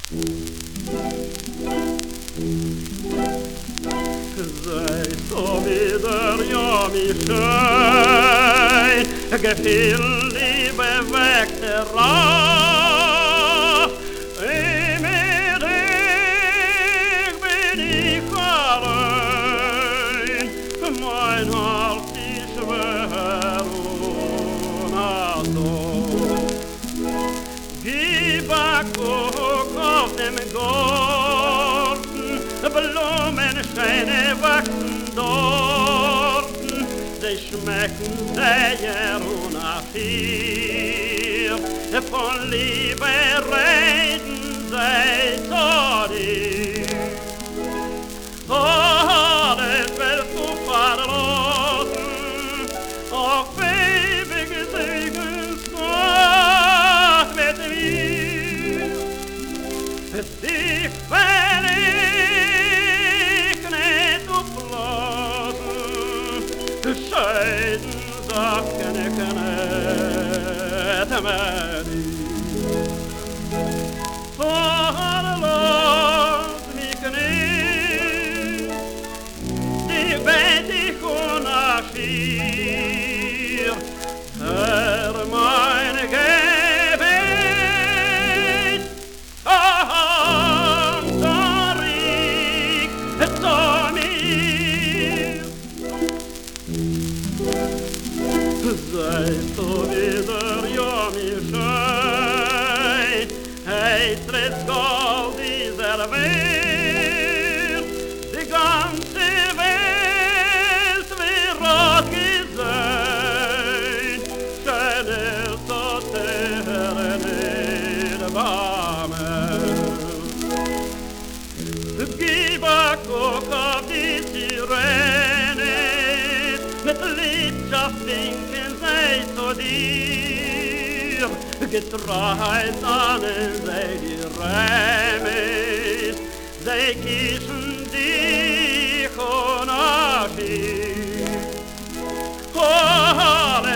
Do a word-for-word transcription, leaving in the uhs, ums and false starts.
Sei so wieder ja mi schön, gefiel liebe weg der Ra. Im Edig bin ich allein, mein Hart ist schwer und also. Gib a Kuck auf dem Garten, Blumenscheine wachsen dort, sie schmecken sehr unaffir, von Liebe reden sie zu dir. Alles willst du verlassen, auf ewig segelst du mit mir. Dich will ich nicht auflassen, scheiden Sachen ich nicht mehr nicht. Verlass mich nicht, dich werd ich unaffir, Herr mein Gebet, aham, Tarik, zu mir. Seid du wieder, ja, mir schön, heitres Gold dieser Welt, die ganze Welt wird rot gesehen, schöner so der Erbarmen. Gib a Kuck auf die Sirene, mit Liebschaft winken sei zu dir, getreit ahnen sei die Remis, sei kischen dich unaffir. Oh,